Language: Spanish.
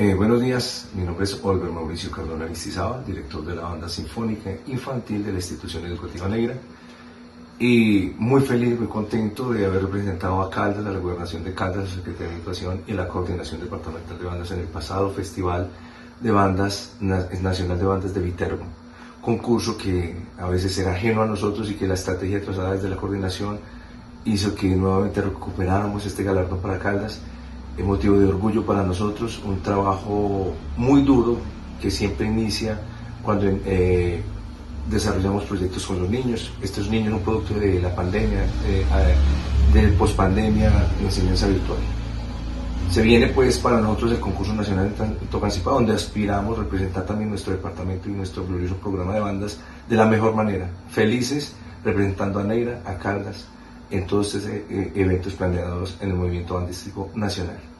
Buenos días, mi nombre es Oliver Mauricio Cardona Aristizábal, director de la Banda Sinfónica Infantil de la Institución Educativa Negra, y muy feliz, muy contento de haber representado a Caldas, a la Gobernación de Caldas, a la Secretaría de Educación y la Coordinación Departamental de Bandas en el pasado Festival de Bandas Nacional de Bandas de Viterbo, concurso que a veces era ajeno a nosotros y que la estrategia trazada desde la coordinación hizo que nuevamente recuperáramos este galardón para Caldas. Es motivo de orgullo para nosotros, un trabajo muy duro que siempre inicia cuando desarrollamos proyectos con los niños. Estos niños, un producto de la pandemia, de pospandemia, enseñanza virtual. Se viene pues para nosotros el concurso nacional en Tocancipá, donde aspiramos a representar también nuestro departamento y nuestro glorioso programa de bandas de la mejor manera, felices representando a Neira, a Caldas, en todos estos eventos planeados en el movimiento bandístico nacional.